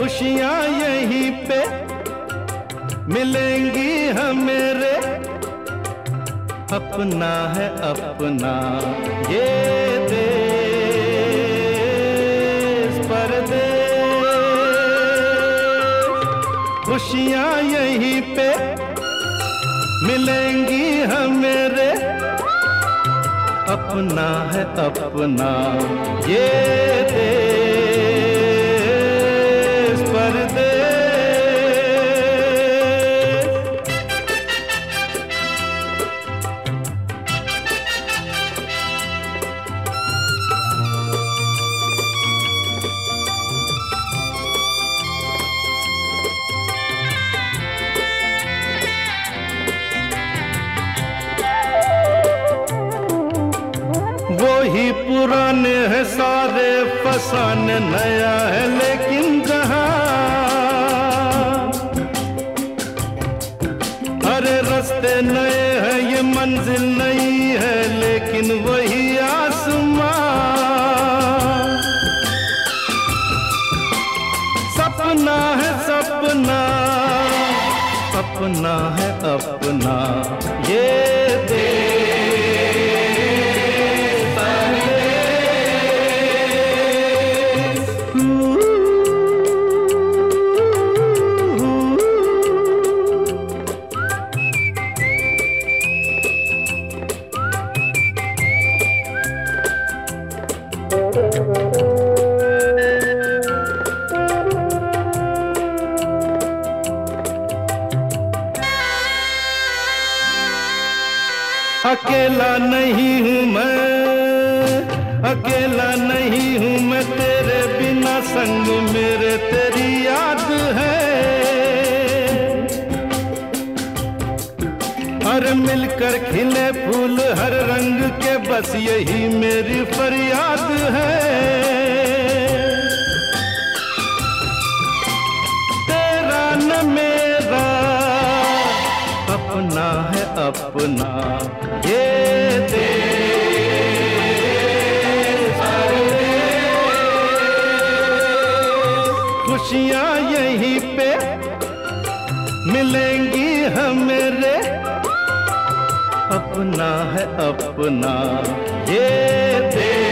खुशियाँ यहीं पे मिलेंगी हमें रे। अपना है अपना ये देश परदेश, खुशियाँ यहीं पे मिलेंगी हमें रे। अपना है अपना ये देश परदेश। वही पुराने हैं सारे फसाने, नया है लेकिन जहां। अरे रास्ते नए हैं, ये मंजिल नई है, लेकिन वही आसमां। सपना है सपना, अपना है अपना ये देश। अकेला नहीं हूँ मैं, अकेला नहीं हूँ मैं, तेरे बिना संग मेरे तेरी याद है। हर मिलकर खिले फूल हर रंग के, बस यही मेरी फरियाद है। तेरा न मेरा अपना है अपना ये देश। खुशियाँ यहीं पे मिलेंगी हमें रे। अपना है अपना ये देश।